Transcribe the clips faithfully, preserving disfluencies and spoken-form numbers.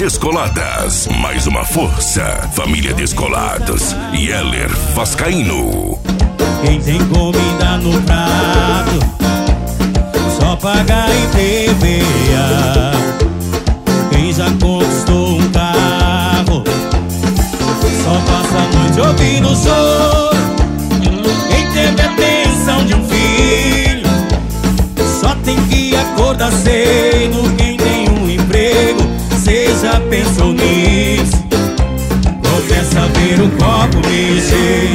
Descoladas, mais uma força. Família Descolados e Heller Vascaíno. Quem tem comida no prato só paga em T V A. Quem já conquistou um carro só passa a noite ouvindo choro. Quem teve a bênção de um filho só tem que acordar cedo. Quem tem um emprego, cê já pensou nisso? Começa a ver o copo mexer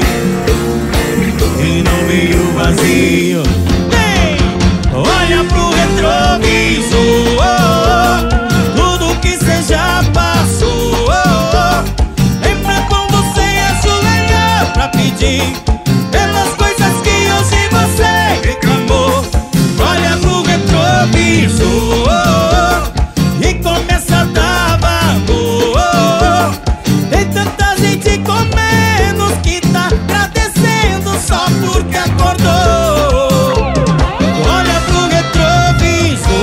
e não meio vazio. Vem, olha pro retrovisor, tudo que cê já passou. Lembra como você ajoelhou pra pedir pelas coisas que hoje você reclamou. Olha pro retrovisor e começa a dar valor. Tem tanta gente com menos que tá agradecendo só porque acordou. Olha pro retrovisor.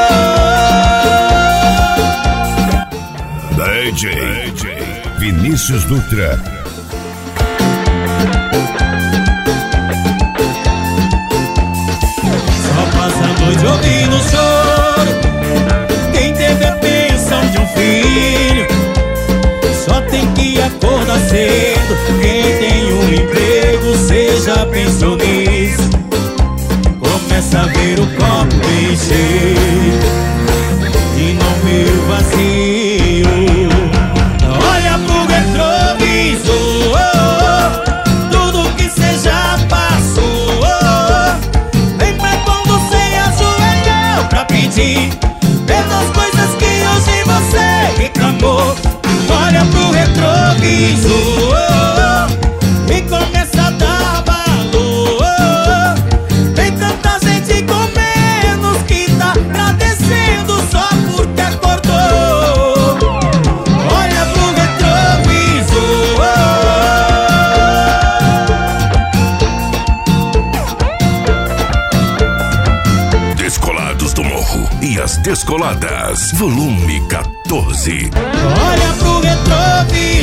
D J Vinícius Dutra. Só passa a noite ouvindo choro. Quem teve a bênção de um filho só tem que acordar cedo. Quem tem um emprego, cê já pensou nisso? Começa a ver o copo encher e não ver o vazio. Olha pro retrovisor, tudo que cê já passou. Lembra quando você ajoelhou pra pedir pelas coisas que hoje você reclamou. Olha pro retrovisor e começa a dar valor. Tem tanta gente com menos que tá agradecendo só porque acordou. Olha pro retrovisor. Descolados do Morro e as Descoladas, volume quatorze. Olha pro retrovisor.